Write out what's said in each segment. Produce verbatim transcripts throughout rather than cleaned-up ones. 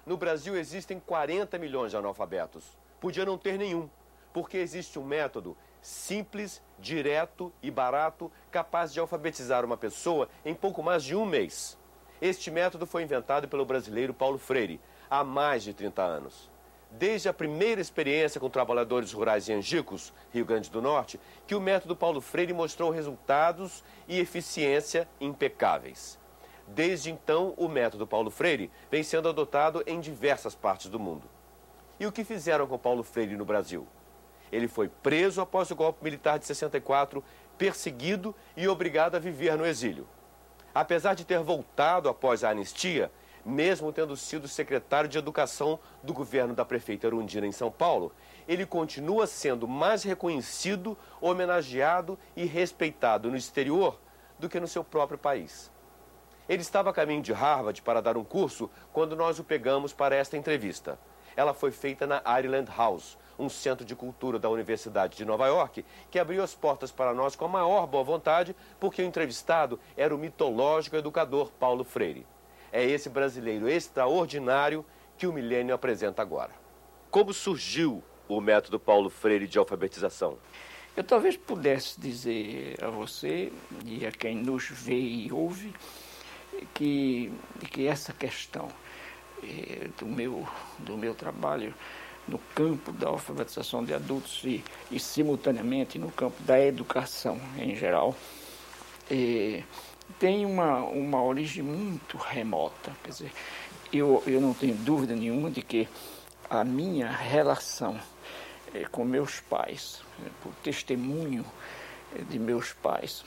No Brasil existem quarenta milhões de analfabetos. Podia não ter nenhum, porque existe um método simples, direto e barato, capaz de alfabetizar uma pessoa em pouco mais de um mês. Este método foi inventado pelo brasileiro Paulo Freire há mais de trinta anos. Desde a primeira experiência com trabalhadores rurais em Angicos, Rio Grande do Norte, que o método Paulo Freire mostrou resultados e eficiência impecáveis. Desde então, o método Paulo Freire vem sendo adotado em diversas partes do mundo. E o que fizeram com Paulo Freire no Brasil? Ele foi preso após o golpe militar de sessenta e quatro, perseguido e obrigado a viver no exílio. Apesar de ter voltado após a anistia, mesmo tendo sido secretário de Educação do governo da prefeita Erundina em São Paulo, ele continua sendo mais reconhecido, homenageado e respeitado no exterior do que no seu próprio país. Ele estava a caminho de Harvard para dar um curso quando nós o pegamos para esta entrevista. Ela foi feita na Ireland House, um centro de cultura da Universidade de Nova York, que abriu as portas para nós com a maior boa vontade, porque o entrevistado era o mitológico educador Paulo Freire. É esse brasileiro extraordinário que o Milênio apresenta agora. Como surgiu o método Paulo Freire de alfabetização? Eu talvez pudesse dizer a você e a quem nos vê e ouve que, que essa questão eh, do, meu, do meu trabalho no campo da alfabetização de adultos e, e simultaneamente no campo da educação em geral, eh, tem uma, uma origem muito remota. Quer dizer, eu, eu não tenho dúvida nenhuma de que a minha relação eh, com meus pais, eh, por testemunho eh, de meus pais,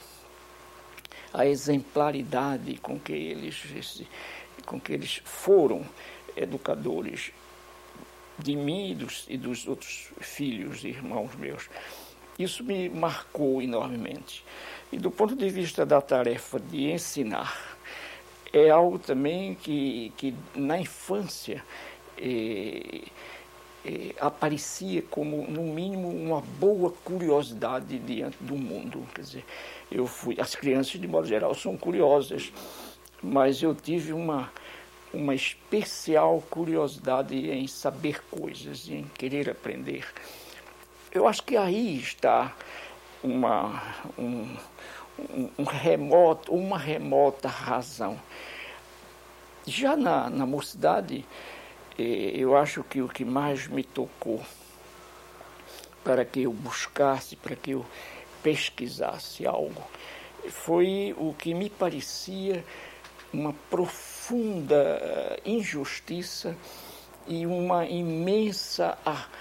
a exemplaridade com que eles, esse, com que eles foram educadores de mim e dos, e dos outros filhos e irmãos meus, isso me marcou enormemente. E do ponto de vista da tarefa de ensinar, é algo também que, que na infância eh, eh, aparecia como, no mínimo, uma boa curiosidade diante do mundo. Quer dizer, eu fui, as crianças, de modo geral, são curiosas, mas eu tive uma, uma especial curiosidade em saber coisas, em querer aprender. Eu acho que aí está uma, um, um, um remoto, uma remota razão. Já na, na mocidade, eh, eu acho que o que mais me tocou para que eu buscasse, para que eu pesquisasse algo, foi o que me parecia uma profunda injustiça e uma imensa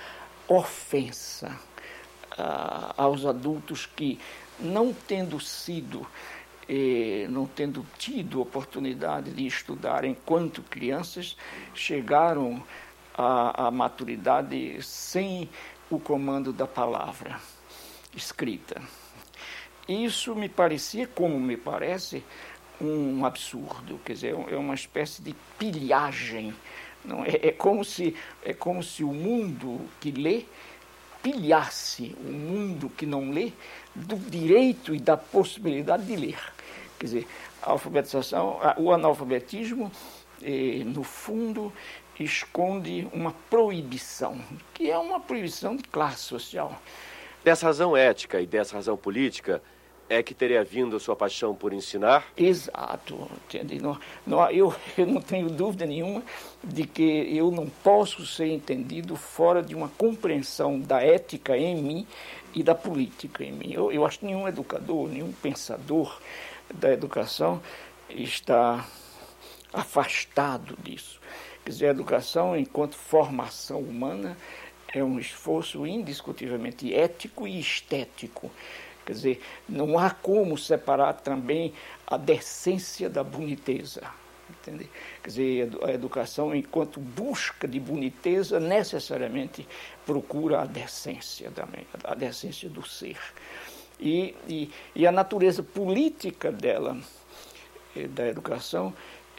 ofensa uh, aos adultos que, não tendo sido, eh, não tendo tido oportunidade de estudar enquanto crianças, chegaram à, à maturidade sem o comando da palavra escrita. Isso me parecia, como me parece, um absurdo, quer dizer, é uma espécie de pilhagem. Não, é, é, como se, é como se o mundo que lê pilhasse o mundo que não lê do direito e da possibilidade de ler. Quer dizer, a alfabetização, o analfabetismo, eh, no fundo, esconde uma proibição, que é uma proibição de classe social. Dessa razão ética e dessa razão política, é que teria vindo a sua paixão por ensinar? Exato. Entende? Não, não, eu, eu não tenho dúvida nenhuma de que eu não posso ser entendido fora de uma compreensão da ética em mim e da política em mim. Eu, eu acho que nenhum educador, nenhum pensador da educação está afastado disso. Quer dizer, a educação, enquanto formação humana, é um esforço indiscutivelmente ético e estético. Quer dizer, não há como separar também a decência da boniteza. Entende? Quer dizer, a educação, enquanto busca de boniteza, necessariamente procura a decência, a decência do ser. E, e, e a natureza política dela, da educação,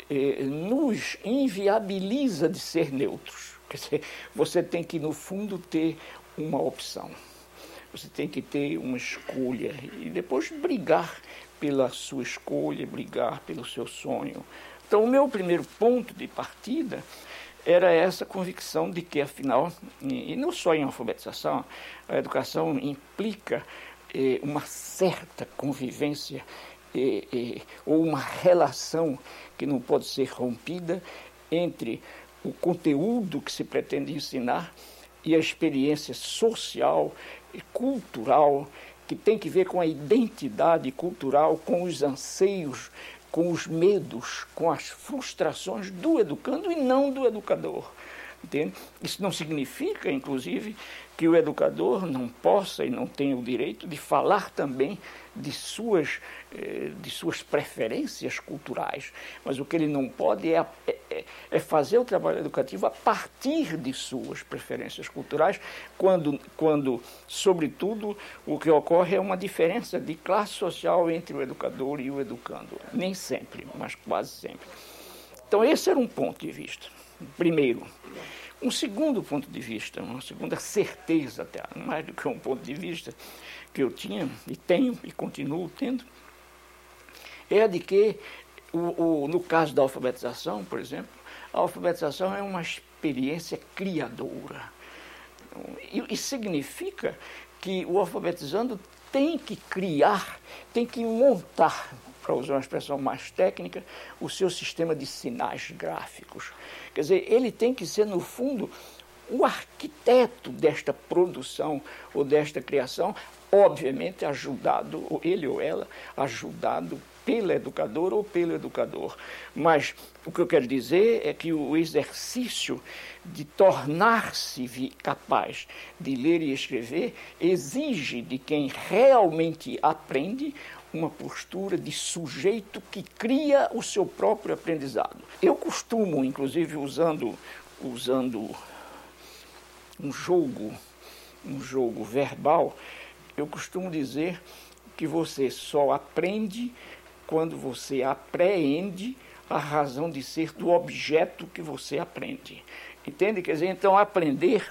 nos inviabiliza de ser neutros. Quer dizer, você tem que, no fundo, ter uma opção. Você tem que ter uma escolha e depois brigar pela sua escolha, brigar pelo seu sonho. Então, o meu primeiro ponto de partida era essa convicção de que, afinal, e não só em alfabetização, a educação implica eh, uma certa convivência eh, eh, ou uma relação que não pode ser rompida entre o conteúdo que se pretende ensinar e a experiência social e cultural que tem que ver com a identidade cultural, com os anseios, com os medos, com as frustrações do educando e não do educador. Entende? Isso não significa, inclusive, que o educador não possa e não tenha o direito de falar também de suas, de suas preferências culturais. Mas o que ele não pode é, é, é fazer o trabalho educativo a partir de suas preferências culturais, quando, quando, sobretudo, o que ocorre é uma diferença de classe social entre o educador e o educando. Nem sempre, mas quase sempre. Então, esse era um ponto de vista. Primeiro. Um segundo ponto de vista, uma segunda certeza, até mais do que um ponto de vista que eu tinha e tenho e continuo tendo, é a de que, o, o, no caso da alfabetização, por exemplo, a alfabetização é uma experiência criadora. E, e significa que o alfabetizando tem que criar, tem que montar, para usar uma expressão mais técnica, o seu sistema de sinais gráficos. Quer dizer, ele tem que ser, no fundo, o arquiteto desta produção ou desta criação, obviamente ajudado, ou ele ou ela, ajudado pela educadora ou pelo educador. Mas o que eu quero dizer é que o exercício de tornar-se capaz de ler e escrever exige de quem realmente aprende uma postura de sujeito que cria o seu próprio aprendizado. Eu costumo, inclusive, usando, usando um jogo, um jogo verbal, eu costumo dizer que você só aprende quando você apreende a razão de ser do objeto que você aprende. Entende? Quer dizer, então, aprender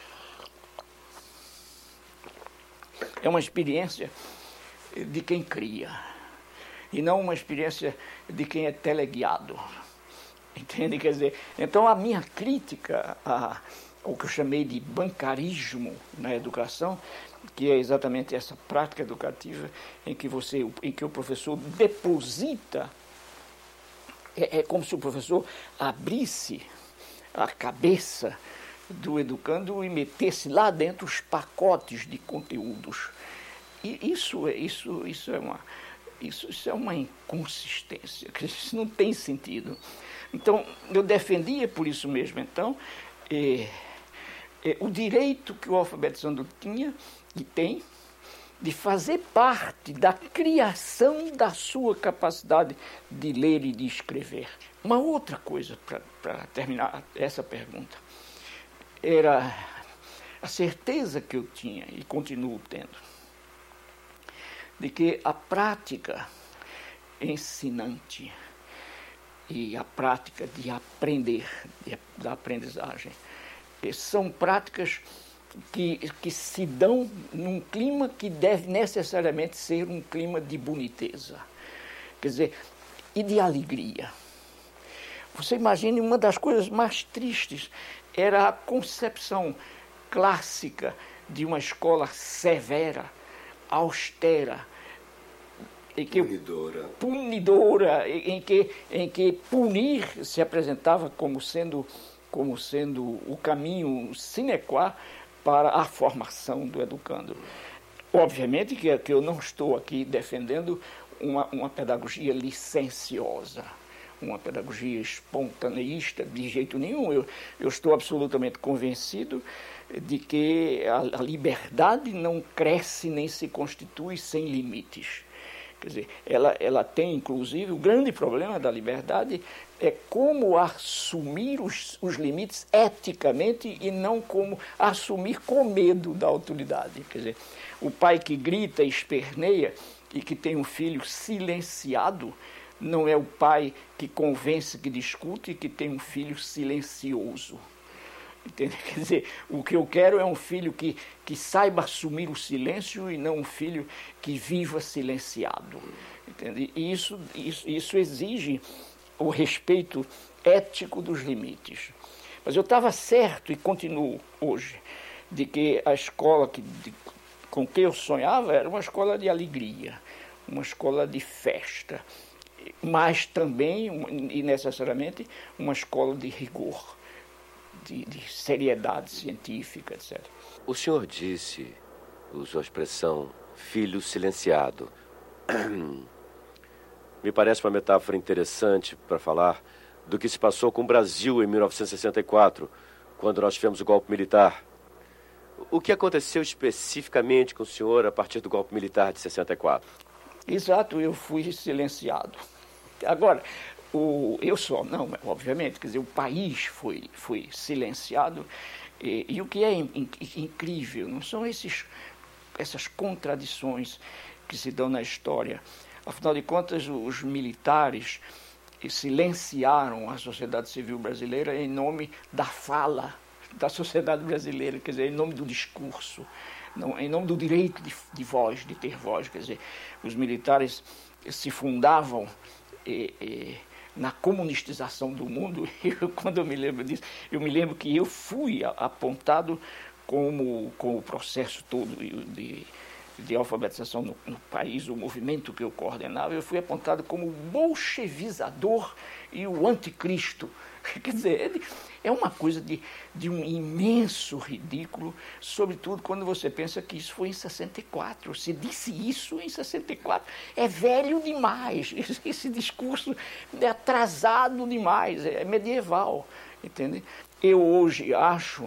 é uma experiência de quem cria, e não uma experiência de quem é teleguiado. Entende? Quer dizer, então a minha crítica a, ao que eu chamei de bancarismo na educação, que é exatamente essa prática educativa em que, você, em que o professor deposita, é, é como se o professor abrisse a cabeça do educando e metesse lá dentro os pacotes de conteúdos. E isso, isso, isso, é uma, isso, isso é uma inconsistência, isso não tem sentido. Então, eu defendia por isso mesmo, então, eh, eh, o direito que o alfabetizando tinha e tem de fazer parte da criação da sua capacidade de ler e de escrever. Uma outra coisa, para terminar essa pergunta, era a certeza que eu tinha e continuo tendo, de que a prática ensinante e a prática de aprender, de, da aprendizagem, são práticas que, que se dão num clima que deve necessariamente ser um clima de boniteza, quer dizer, e de alegria. Você imagine, uma das coisas mais tristes era a concepção clássica de uma escola severa, austera, em que, punidora, punidora em, que, em que punir se apresentava como sendo, como sendo o caminho sine qua para a formação do educando. Obviamente que, que eu não estou aqui defendendo uma, uma pedagogia licenciosa, uma pedagogia espontaneísta, de jeito nenhum. Eu, eu estou absolutamente convencido de que a, a liberdade não cresce nem se constitui sem limites. Quer dizer, ela, ela tem, inclusive, o grande problema da liberdade é como assumir os, os limites eticamente e não como assumir com medo da autoridade. Quer dizer, o pai que grita, esperneia e que tem um filho silenciado não é o pai que convence, que discute e que tem um filho silencioso. Entende? Quer dizer, o que eu quero é um filho que, que saiba assumir o silêncio e não um filho que viva silenciado. Entende? E isso, isso, isso exige o respeito ético dos limites. Mas eu estava certo, e continuo hoje, de que a escola que, de, com que eu sonhava era uma escola de alegria, uma escola de festa, mas também, e necessariamente, uma escola de rigor, de, de seriedade científica, etcétera. O senhor disse, usou a expressão filho silenciado. Me parece uma metáfora interessante para falar do que se passou com o Brasil em mil novecentos e sessenta e quatro, quando nós tivemos o golpe militar. O que aconteceu especificamente com o senhor a partir do golpe militar de sessenta e quatro? Exato, eu fui silenciado. Agora, o, eu só, não, obviamente, quer dizer, o país foi, foi silenciado, e, e o que é in, in, incrível, não são esses, essas contradições que se dão na história. Afinal de contas, os militares silenciaram a sociedade civil brasileira em nome da fala da sociedade brasileira, quer dizer, em nome do discurso, não, em nome do direito de, de voz, de ter voz, quer dizer, os militares se fundavam eh, eh, na comunistização do mundo. E eu, quando eu me lembro disso, eu me lembro que eu fui apontado como, com o processo todo de, de alfabetização no, no país, o movimento que eu coordenava, eu fui apontado como o bolchevizador e o anticristo. Quer dizer, é uma coisa de, de um imenso ridículo, sobretudo quando você pensa que isso foi em sessenta e quatro. Se disse isso em sessenta e quatro, é velho demais. Esse, esse discurso é atrasado demais, é medieval, entende? Eu hoje acho,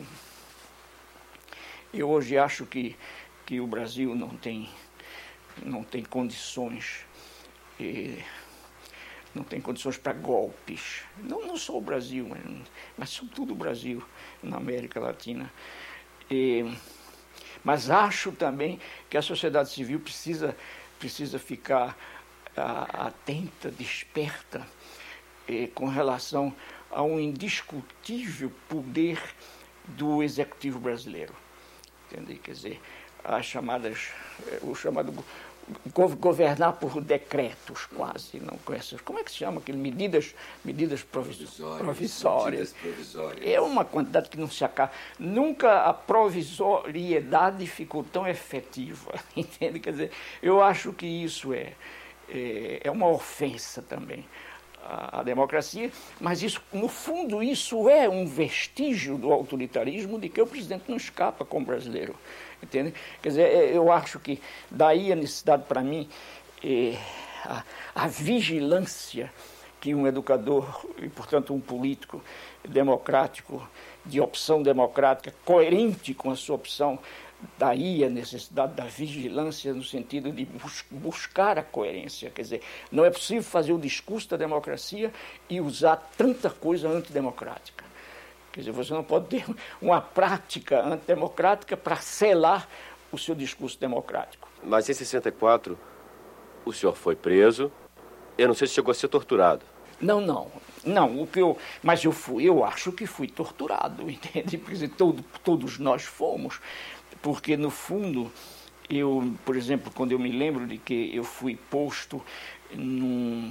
eu hoje acho que, que o Brasil não tem, não tem condições... Eh, não tem condições para golpes. Não, não só o Brasil, mas, mas sobretudo o Brasil, na América Latina. E, mas acho também que a sociedade civil precisa, precisa ficar a, atenta, desperta, e, com relação a um indiscutível poder do executivo brasileiro. Entende? Quer dizer, as chamadas, o chamado... governar por decretos, quase, não com essas, como é que se chama aquilo? Medidas, medidas provisórias. provisórias. provisórias. É uma quantidade que não se acaba. Nunca a provisoriedade ficou tão efetiva, entende? Quer dizer, eu acho que isso é, é, é uma ofensa também à, à democracia, mas isso, no fundo, isso é um vestígio do autoritarismo de que o presidente não escapa como brasileiro. Entende? Quer dizer, eu acho que daí a necessidade para mim, é, a, a vigilância que um educador e, portanto, um político democrático, de opção democrática, coerente com a sua opção, daí a necessidade da vigilância no sentido de bus buscar a coerência. Quer dizer, não é possível fazer o discurso da democracia e usar tanta coisa antidemocrática. Quer dizer, você não pode ter uma prática antidemocrática para selar o seu discurso democrático. Mas em sessenta e quatro, o senhor foi preso. Eu não sei se chegou a ser torturado. Não, não. Não, o que eu, mas eu fui, eu acho que fui torturado, entende? Porque todo, todos nós fomos, porque no fundo, eu, por exemplo, quando eu me lembro de que eu fui posto num...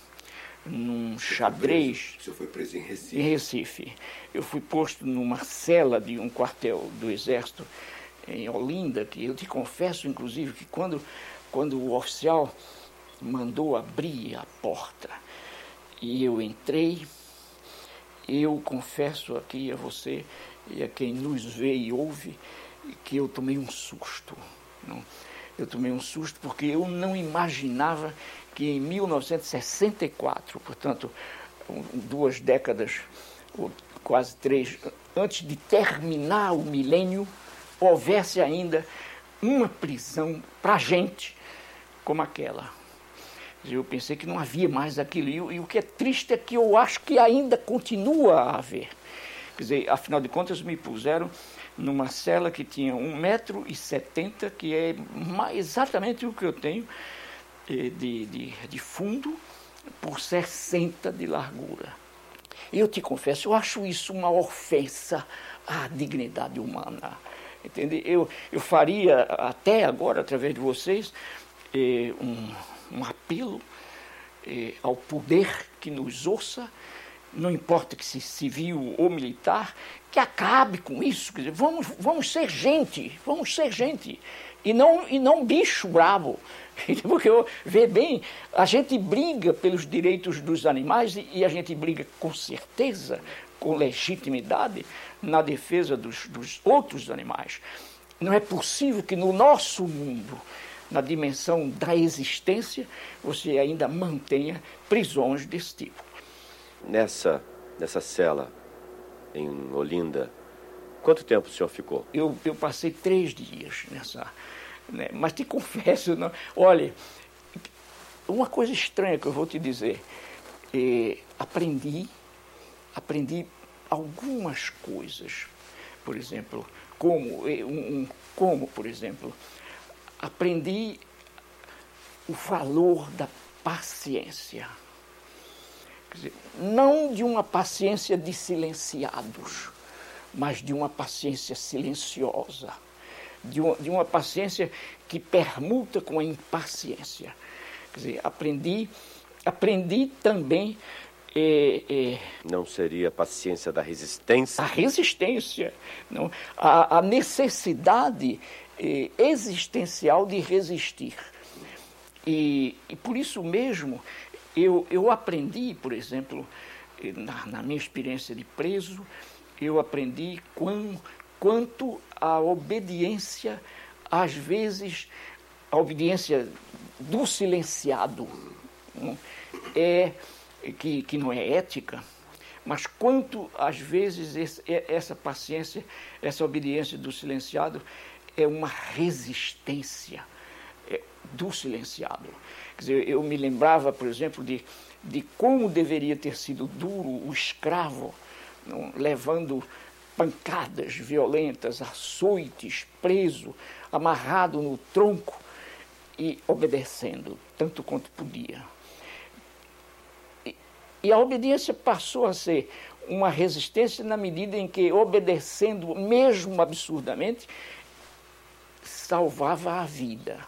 num xadrez... O senhor foi preso em Recife? Em Recife. Eu fui posto numa cela de um quartel do Exército em Olinda, que eu te confesso, inclusive, que quando, quando o oficial mandou abrir a porta e eu entrei, eu confesso aqui a você e a quem nos vê e ouve que eu tomei um susto. Não? Eu tomei um susto porque eu não imaginava que em mil novecentos e sessenta e quatro, portanto, duas décadas, ou quase três, antes de terminar o milênio, houvesse ainda uma prisão para gente como aquela. Eu pensei que não havia mais aquilo. E, e o que é triste é que eu acho que ainda continua a haver. Quer dizer, afinal de contas, me puseram numa cela que tinha um metro e setenta, que é exatamente o que eu tenho, De, de, de fundo por sessenta de largura. Eu te confesso, eu acho isso uma ofensa à dignidade humana. Entende? Eu, eu faria até agora, através de vocês, eh, um, um apelo eh, ao poder que nos ouça não importa que se civil ou militar, que acabe com isso. Quer dizer, vamos, vamos ser gente, vamos ser gente, e não, e não bicho bravo. Porque, vê bem, a gente briga pelos direitos dos animais e, e a gente briga com certeza, com legitimidade, na defesa dos, dos outros animais. Não é possível que no nosso mundo, na dimensão da existência, você ainda mantenha prisões desse tipo. Nessa, nessa cela em Olinda, quanto tempo o senhor ficou? Eu, eu passei três dias nessa... Né? Mas te confesso, não, olha, uma coisa estranha que eu vou te dizer, é, aprendi, aprendi algumas coisas, por exemplo, como, um, como, por exemplo, aprendi o valor da paciência. Quer dizer, não de uma paciência de silenciados, mas de uma paciência silenciosa. De uma, de uma paciência que permuta com a impaciência. Quer dizer, aprendi, aprendi também... É, é, não seria a paciência da resistência? A resistência, não, a, a necessidade é, existencial de resistir. E, e por isso mesmo, eu, eu aprendi, por exemplo, na, na minha experiência de preso, eu aprendi quão, quanto a obediência, às vezes, a obediência do silenciado, não, é, que, que não é ética, mas quanto, às vezes, esse, essa paciência, essa obediência do silenciado é uma resistência é, do silenciado. Quer dizer, eu me lembrava, por exemplo, de, de como deveria ter sido duro o escravo, não, levando pancadas violentas, açoites, preso, amarrado no tronco e obedecendo, tanto quanto podia. E, e a obediência passou a ser uma resistência na medida em que, obedecendo, mesmo absurdamente, salvava a vida.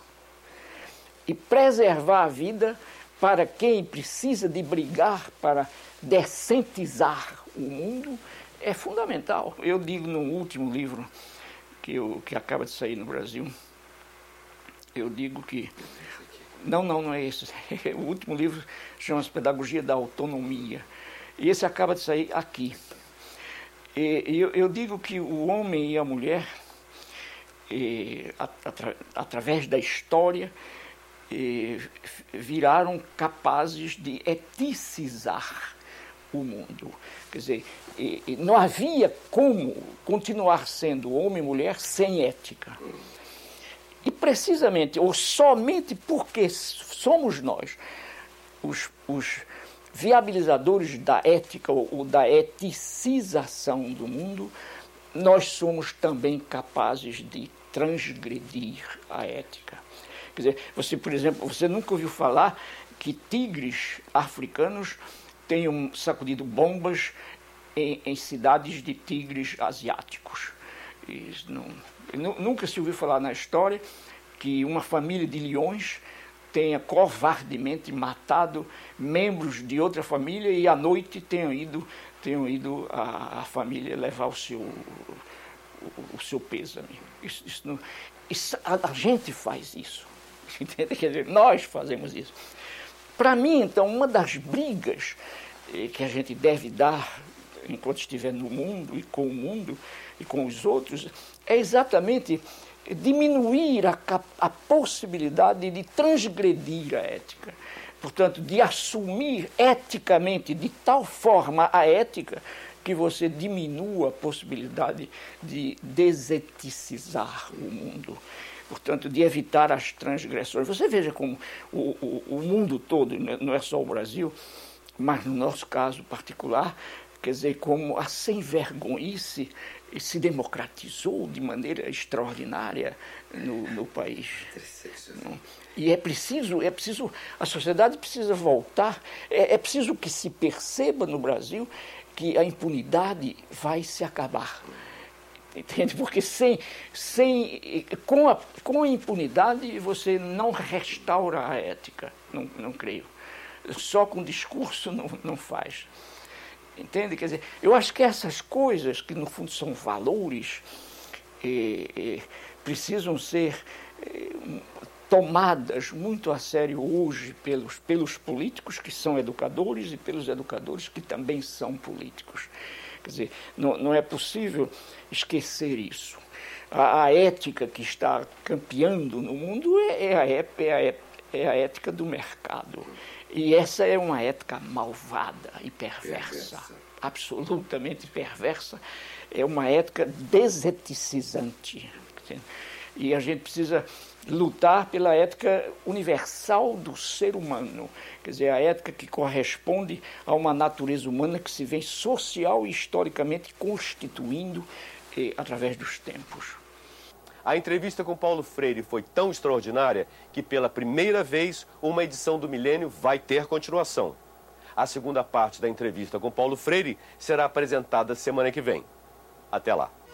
E preservar a vida para quem precisa de brigar para decentizar o mundo é fundamental. Eu digo no último livro que, eu, que acaba de sair no Brasil, eu digo que... Não, não, não é esse. O último livro chama-se Pedagogia da Autonomia. E esse acaba de sair aqui. E, eu, eu digo que o homem e a mulher, e, atra, através da história, e, viraram capazes de eticizar o mundo. Quer dizer, e, e não havia como continuar sendo homem e mulher sem ética. E precisamente, ou somente porque somos nós, os, os viabilizadores da ética ou, ou da eticização do mundo, nós somos também capazes de transgredir a ética. Quer dizer, você, por exemplo, você nunca ouviu falar que tigres africanos tenham sacudido bombas em, em cidades de tigres asiáticos. Isso não, nunca se ouviu falar na história que uma família de leões tenha covardemente matado membros de outra família e à noite tenham ido, tenham ido a, a família levar o seu, o, o seu pêsame. Isso, isso não, isso, a, a gente faz isso. Entende? Quer dizer, nós fazemos isso. Para mim, então, uma das brigas eh, que a gente deve dar enquanto estiver no mundo e com o mundo e com os outros é exatamente diminuir a, a possibilidade de transgredir a ética. Portanto, de assumir eticamente de tal forma a ética que você diminua a possibilidade de deseticizar o mundo. Portanto, de evitar as transgressões. Você veja como o, o, o mundo todo, não é só o Brasil, mas no nosso caso particular, quer dizer, como a sem-vergonhice se democratizou de maneira extraordinária no, no país. E é preciso, é preciso, a sociedade precisa voltar, é, é preciso que se perceba no Brasil que a impunidade vai se acabar. Entende? Porque sem, sem, com, a, com a impunidade você não restaura a ética, não, não creio. Só com discurso não, não faz. Entende? Quer dizer, eu acho que essas coisas, que no fundo são valores, eh, eh, precisam ser eh, tomadas muito a sério hoje pelos, pelos políticos, que são educadores, e pelos educadores, que também são políticos. Quer dizer, não, não é possível esquecer isso. A, a ética que está campeando no mundo é, é, a, é, a, é a ética do mercado. E essa é uma ética malvada e perversa, perversa. absolutamente perversa. É uma ética deseticizante. E a gente precisa lutar pela ética universal do ser humano, quer dizer, a ética que corresponde a uma natureza humana que se vem social e historicamente constituindo eh, através dos tempos. A entrevista com Paulo Freire foi tão extraordinária que, pela primeira vez, uma edição do Milênio vai ter continuação. A segunda parte da entrevista com Paulo Freire será apresentada semana que vem. Até lá.